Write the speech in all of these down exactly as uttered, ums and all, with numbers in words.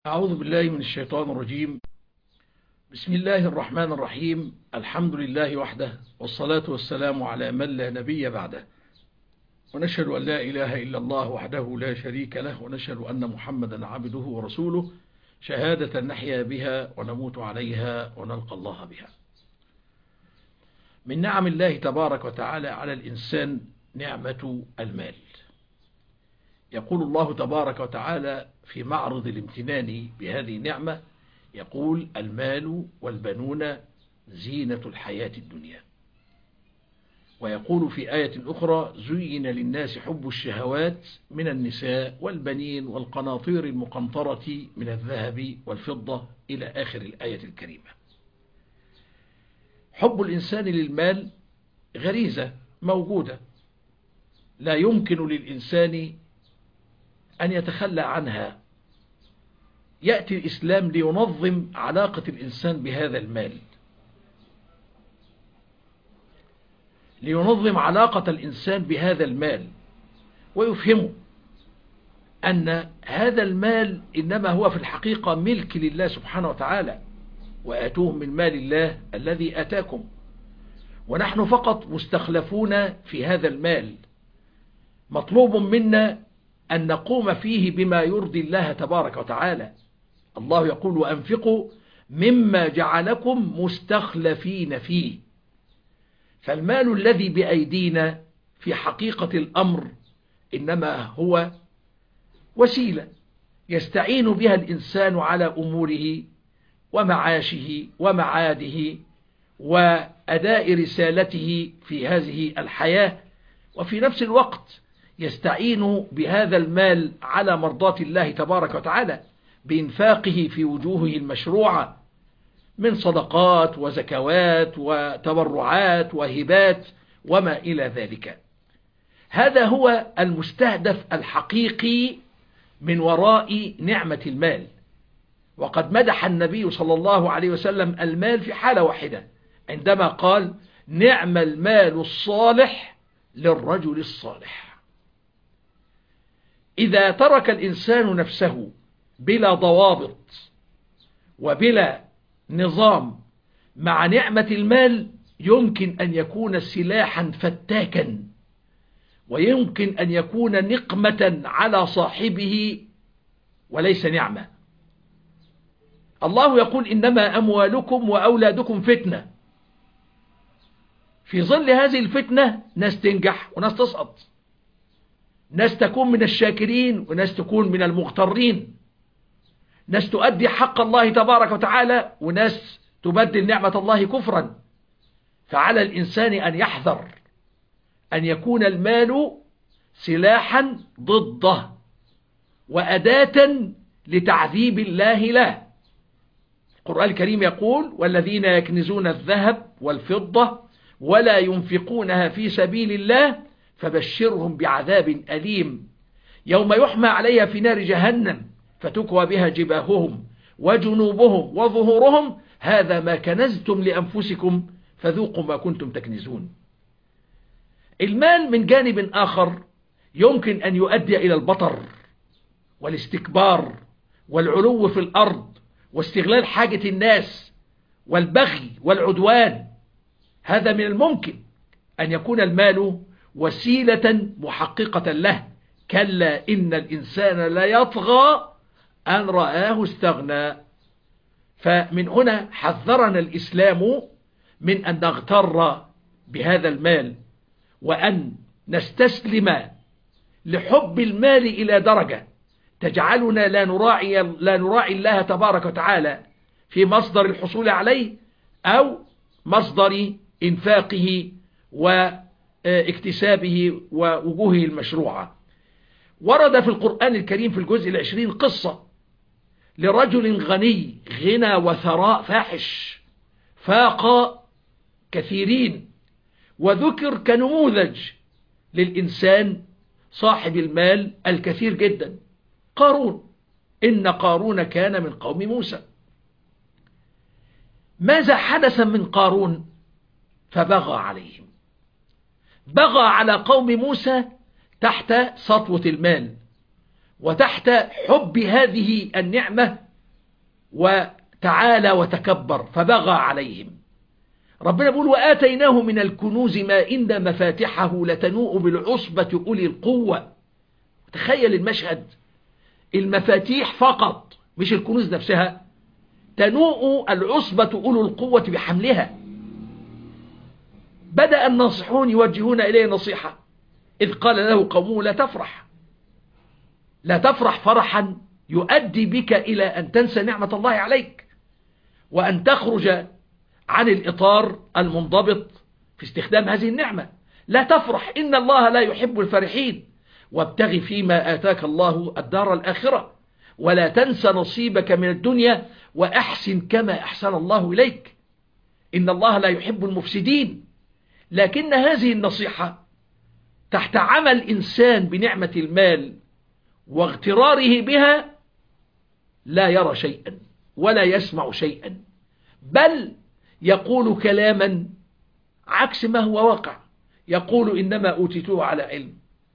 أعوذ بالله من الشيطان الرجيم. بسم الله الرحمن الرحيم. الحمد لله وحده، والصلاة والسلام على من لا نبي بعده، ونشهد أن لا إله إلا الله وحده لا شريك له، ونشهد أن محمدا عبده ورسوله، شهادة نحيا بها ونموت عليها ونلقى الله بها. من نعم الله تبارك وتعالى على الإنسان نعمة المال. يقول الله تبارك وتعالى في معرض الامتنان بهذه النعمة، يقول: المال والبنون زينة الحياة الدنيا. ويقول في آية أخرى: زين للناس حب الشهوات من النساء والبنين والقناطير المقنطرة من الذهب والفضة، إلى آخر الآية الكريمة. حب الإنسان للمال غريزة موجودة، لا يمكن للإنسان أن يتخلى عنها. يأتي الإسلام لينظم علاقة الإنسان بهذا المال، لينظم علاقة الإنسان بهذا المال ويفهمه أن هذا المال إنما هو في الحقيقة ملك لله سبحانه وتعالى، وآتوهم من مال الله الذي آتاكم، ونحن فقط مستخلفون في هذا المال. مطلوب منا أن نقوم فيه بما يرضي الله تبارك وتعالى. الله يقول: وأنفقوا مما جعلكم مستخلفين فيه. فالمال الذي بأيدينا في حقيقة الأمر إنما هو وسيلة يستعين بها الإنسان على أموره ومعاشه ومعاده وأداء رسالته في هذه الحياة، وفي نفس الوقت يستعين بهذا المال على مرضاة الله تبارك وتعالى بإنفاقه في وجوهه المشروعة من صدقات وزكوات وتبرعات وهبات وما إلى ذلك. هذا هو المستهدف الحقيقي من وراء نعمة المال. وقد مدح النبي صلى الله عليه وسلم المال في حالة واحدة عندما قال: نعم المال الصالح للرجل الصالح. إذا ترك الإنسان نفسه بلا ضوابط وبلا نظام مع نعمة المال، يمكن أن يكون سلاحا فتاكا، ويمكن أن يكون نقمة على صاحبه وليس نعمة. الله يقول: إنما أموالكم وأولادكم فتنة. في ظل هذه الفتنة ناس تنجح وناس تسقط، ناس تكون من الشاكرين وناس تكون من المغترين، ناس تؤدي حق الله تبارك وتعالى وناس تبدل نعمة الله كفرا. فعلى الإنسان أن يحذر أن يكون المال سلاحا ضده وأداة لتعذيب الله له. القرآن الكريم يقول: والذين يكنزون الذهب والفضة ولا ينفقونها في سبيل الله فبشرهم بعذاب أليم يوم يحمى عليها في نار جهنم فتكوى بها جباههم وجنوبهم وظهورهم هذا ما كنزتم لأنفسكم فذوقوا ما كنتم تكنزون. المال من جانب آخر يمكن أن يؤدي إلى البطر والاستكبار والعلو في الأرض واستغلال حاجة الناس والبغي والعدوان. هذا من الممكن أن يكون المال وسيلة محققة له. كلا إن الإنسان لا يطغى أن رآه استغنى. فمن هنا حذرنا الإسلام من أن نغتر بهذا المال، وأن نستسلم لحب المال إلى درجة تجعلنا لا نراعي, لا نراعي الله تبارك وتعالى في مصدر الحصول عليه أو مصدر إنفاقه واكتسابه ووجوهه المشروعة. ورد في القرآن الكريم في الجزء العشرين قصة لرجل غني غنى وثراء فاحش فاق كثيرين، وذكر كنموذج للإنسان صاحب المال الكثير جدا قارون. إن قارون كان من قوم موسى. ماذا حدث من قارون؟ فبغى عليهم، بغى على قوم موسى تحت سطوة المال وتحت حب هذه النعمة وتعالى وتكبر فبغى عليهم. ربنا بيقول وآتيناه من الكنوز ما إن مفاتحه لتنوء بالعصبة أولي القوة. تخيل المشهد، المفاتيح فقط مش الكنوز نفسها، تنوء العصبة أولي القوة بحملها. بدأ الناصحون يوجهون إليه نصيحة إذ قال له قومه لا تفرح، لا تفرح فرحا يؤدي بك إلى أن تنسى نعمة الله عليك وأن تخرج عن الإطار المنضبط في استخدام هذه النعمة. لا تفرح، إن الله لا يحب الفرحين، وابتغ فيما آتاك الله الدار الآخرة ولا تنسى نصيبك من الدنيا وأحسن كما أحسن الله إليك، إن الله لا يحب المفسدين. لكن هذه النصيحة تحت عمل إنسان بنعمة المال واغتراره بها لا يرى شيئا ولا يسمع شيئا، بل يقول كلاما عكس ما هو واقع. يقول إنما أوتيته على علم،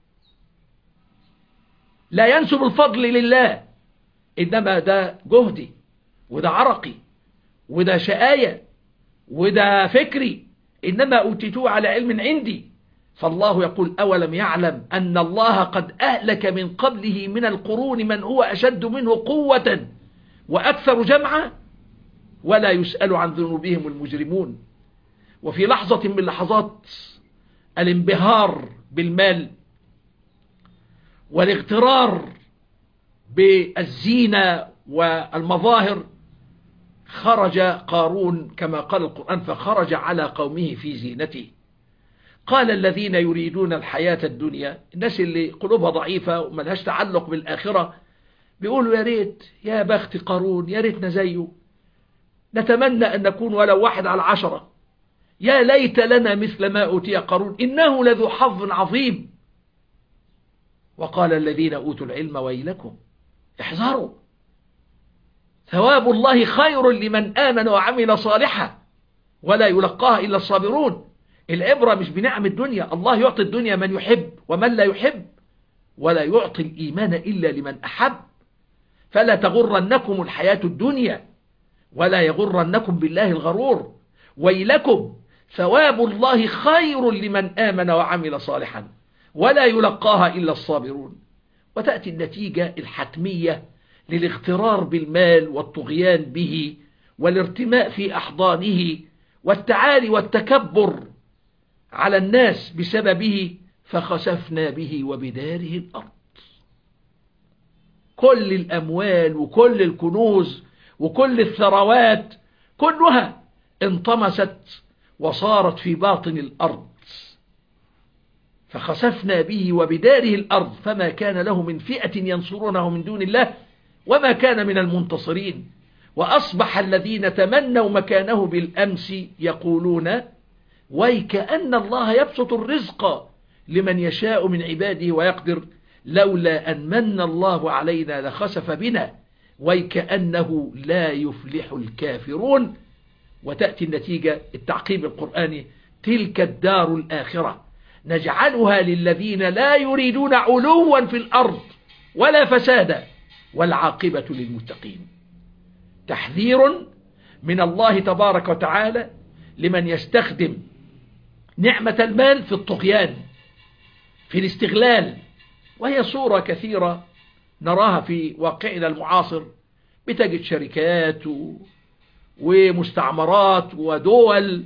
لا ينسب الفضل لله، إنما ده جهدي وده عرقي وده شقاية وده فكري، إنما أوتيته على علم عندي. فالله يقول أولم يعلم أن الله قد أهلك من قبله من القرون من هو أشد منه قوة وأكثر جمعا ولا يسأل عن ذنوبهم المجرمون. وفي لحظة من لحظات الانبهار بالمال والاغترار بالزينة والمظاهر خرج قارون كما قال القرآن فخرج على قومه في زينته. قال الذين يريدون الحياة الدنيا، الناس اللي قلوبها ضعيفة وملهاش تعلق بالآخرة، بيقولوا يا ريت يا بخت قارون، يا ريتنا زيه، نتمنى أن نكون ولو واحد على عشرة، يا ليت لنا مثل ما أوتي قارون إنه لذو حظ عظيم. وقال الذين أوتوا العلم ويلكم احذروا، ثواب الله خير لمن آمن وعمل صالحا ولا يلقاها إلا الصابرون. العبرة مش بنعم الدنيا، الله يعطي الدنيا من يحب ومن لا يحب، ولا يعطي الإيمان إلا لمن أحب. فلا تغرنكم الحياة الدنيا ولا يغرنكم بالله الغرور. ويلكم ثواب الله خير لمن آمن وعمل صالحا ولا يلقاها إلا الصابرون. وتأتي النتيجة الحتمية للاغترار بالمال والطغيان به والارتماء في أحضانه والتعالي والتكبر على الناس بسببه، فخسفنا به وبداره الأرض. كل الأموال وكل الكنوز وكل الثروات كلها انطمست وصارت في باطن الأرض. فخسفنا به وبداره الأرض فما كان له من فئة ينصرونه من دون الله وما كان من المنتصرين. وأصبح الذين تمنوا مكانه بالأمس يقولون ويكأن الله يبسط الرزق لمن يشاء من عباده ويقدر لولا أن من الله علينا لخسف بنا ويكأنه لا يفلح الكافرون. وتأتي النتيجة التعقيب القرآني تلك الدار الآخرة نجعلها للذين لا يريدون علوا في الأرض ولا فسادا والعاقبة للمتقين. تحذير من الله تبارك وتعالى لمن يستخدم نعمة المال في الطغيان في الاستغلال، وهي صورة كثيرة نراها في واقعنا المعاصر. بتجد شركات ومستعمرات ودول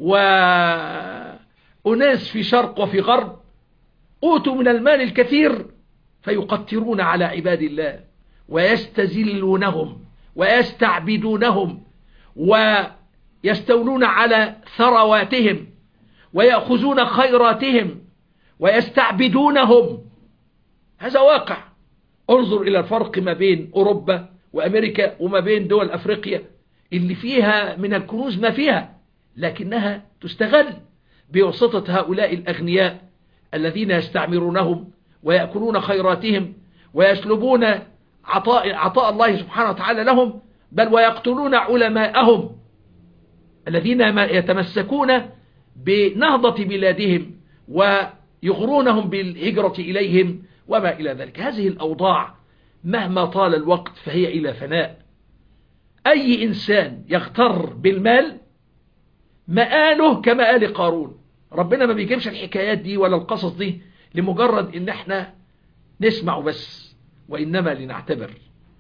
وأناس في شرق وفي غرب أوتوا من المال الكثير فيقترون على عباد الله ويستذلونهم ويستعبدونهم ويستولون على ثرواتهم ويأخذون خيراتهم ويستعبدونهم. هذا واقع. انظر إلى الفرق ما بين أوروبا وأمريكا وما بين دول أفريقيا اللي فيها من الكنوز ما فيها، لكنها تستغل بواسطة هؤلاء الأغنياء الذين يستعمرونهم ويأكلون خيراتهم ويسلبون عطاء, عطاء الله سبحانه وتعالى لهم، بل ويقتلون علماءهم الذين يتمسكون بنهضة بلادهم ويغرونهم بالهجرة إليهم وما إلى ذلك. هذه الأوضاع مهما طال الوقت فهي إلى فناء. أي إنسان يغتر بالمال مآله كمآل قارون. ربنا ما بيجيبش الحكايات دي ولا القصص دي لمجرد إن احنا نسمع بس، وإنما لنعتبر.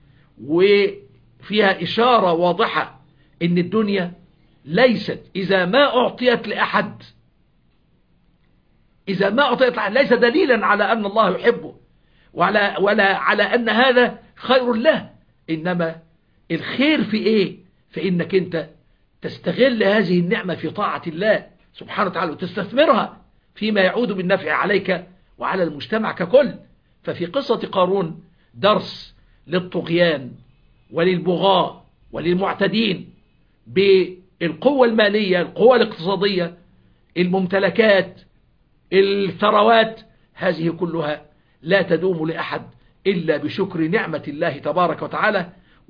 وفيها إشارة واضحة إن الدنيا ليست إذا ما أعطيت لأحد إذا ما أعطيت لأحد ليس دليلا على أن الله يحبه وعلى ولا على أن هذا خير له. إنما الخير في إيه؟ في إنك أنت تستغل هذه النعمة في طاعة الله سبحانه وتعالى وتستثمرها فيما يعود بالنفع عليك وعلى المجتمع ككل. ففي قصة قارون درس للطغيان وللبغاة وللمعتدين بالقوة المالية، القوة الاقتصادية، الممتلكات، الثروات، هذه كلها لا تدوم لأحد إلا بشكر نعمة الله تبارك وتعالى.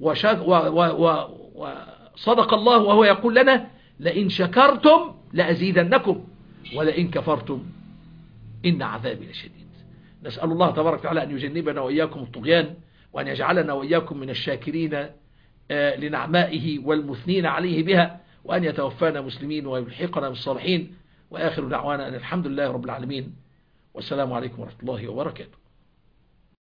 وصدق الله وهو يقول لنا: لئن شكرتم لأزيدنكم ولئن كفرتم إن عذابي لشديد. نسأل الله تبارك وتعالى أن يجنبنا وإياكم الطغيان، وأن يجعلنا وإياكم من الشاكرين لنعمائه والمثنين عليه بها، وأن يتوفانا مسلمين ويلحقنا بالصالحين. وآخر دعوانا أن الحمد لله رب العالمين، والسلام عليكم ورحمة الله وبركاته.